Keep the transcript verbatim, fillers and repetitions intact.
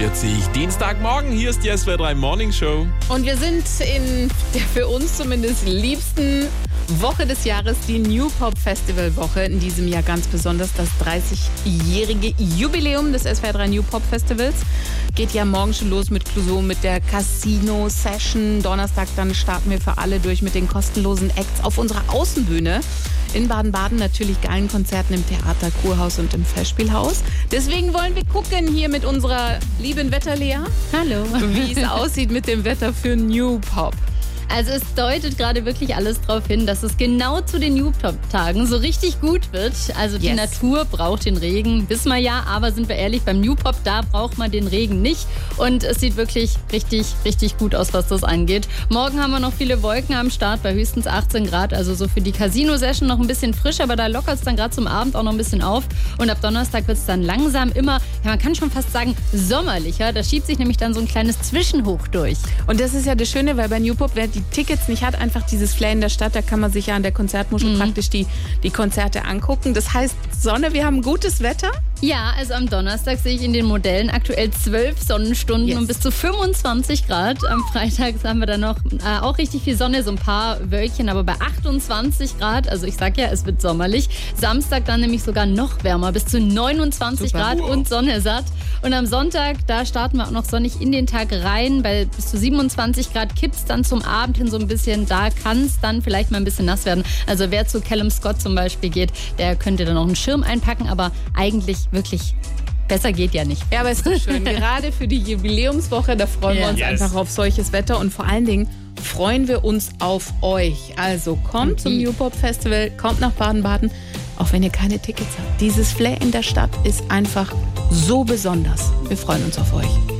vierzig. Dienstagmorgen, hier ist die S W R drei Morning Show. Und wir sind in der für uns zumindest liebsten Woche des Jahres, die New Pop Festival Woche. In diesem Jahr ganz besonders das dreißigjährige Jubiläum des S W R drei New Pop Festivals. Geht ja morgen schon los mit Clouseau, mit der Casino Session. Donnerstag dann starten wir für alle durch mit den kostenlosen Acts auf unserer Außenbühne. In Baden-Baden natürlich geilen Konzerten im Theater, Kurhaus und im Festspielhaus. Deswegen wollen wir gucken hier mit unserer lieben Wetterlea. Hallo. Wie es aussieht mit dem Wetter für New Pop. Also es deutet gerade wirklich alles darauf hin, dass es genau zu den New Pop-Tagen so richtig gut wird. Also die Yes. Natur braucht den Regen, wissen wir ja, aber sind wir ehrlich, beim New Pop, da braucht man den Regen nicht. Und es sieht wirklich richtig, richtig gut aus, was das angeht. Morgen haben wir noch viele Wolken am Start bei höchstens achtzehn Grad. Also so für die Casino-Session noch ein bisschen frisch, aber da lockert es dann gerade zum Abend auch noch ein bisschen auf. Und ab Donnerstag wird es dann langsam immer, ja man kann schon fast sagen, sommerlicher. Da schiebt sich nämlich dann so ein kleines Zwischenhoch durch. Und das ist ja das Schöne, weil bei New Pop, wer die Tickets nicht hat, einfach dieses Flair in der Stadt, da kann man sich ja an der Konzertmuschel Mhm. praktisch die, die Konzerte angucken. Das heißt, Sonne, wir haben gutes Wetter. Ja, also am Donnerstag sehe ich in den Modellen aktuell zwölf Sonnenstunden Yes. und bis zu fünfundzwanzig Grad. Am Freitag haben wir dann noch äh, auch richtig viel Sonne, so ein paar Wölkchen, aber bei achtundzwanzig Grad. Also ich sag ja, es wird sommerlich. Samstag dann nämlich sogar noch wärmer, bis zu neunundzwanzig Super. Grad und Sonne satt. Und am Sonntag, da starten wir auch noch sonnig in den Tag rein. Bei bis zu siebenundzwanzig Grad kippt es dann zum Abend hin so ein bisschen. Da kann es dann vielleicht mal ein bisschen nass werden. Also wer zu Callum Scott zum Beispiel geht, der könnte dann noch einen Schirm einpacken, aber eigentlich wirklich besser geht ja nicht. Ja, aber ist doch schön. Gerade für die Jubiläumswoche, da freuen wir Ja. uns Yes. einfach auf solches Wetter und vor allen Dingen freuen wir uns auf euch. Also kommt zum Mhm. New Pop Festival, kommt nach Baden-Baden, auch wenn ihr keine Tickets habt. Dieses Flair in der Stadt ist einfach so besonders. Wir freuen uns auf euch.